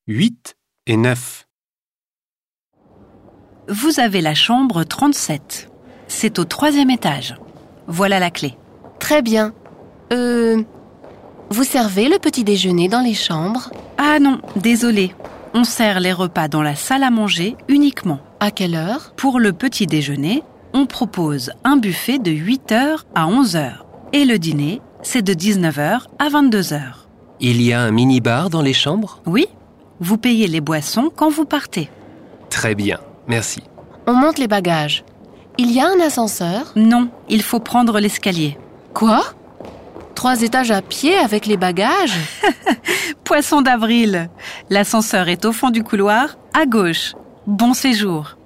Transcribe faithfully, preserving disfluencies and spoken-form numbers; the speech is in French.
huit et neuf. Vous avez la chambre trente-sept. C'est au troisième étage. Voilà la clé. Très bien. Euh... Vous servez le petit déjeuner dans les chambres? Ah non, désolé. On sert les repas dans la salle à manger uniquement. À quelle heure? Pour le petit déjeuner, on propose un buffet de huit heures à onze heures. Et le dîner, c'est de dix-neuf heures à vingt-deux heures. Il y a un mini-bar dans les chambres? Oui, vous payez les boissons quand vous partez. Très bien, merci. On monte les bagages. Il y a un ascenseur? Non, il faut prendre l'escalier. Quoi? Trois étages à pied avec les bagages? Poisson d'avril. L'ascenseur est au fond du couloir, à gauche. Bon séjour.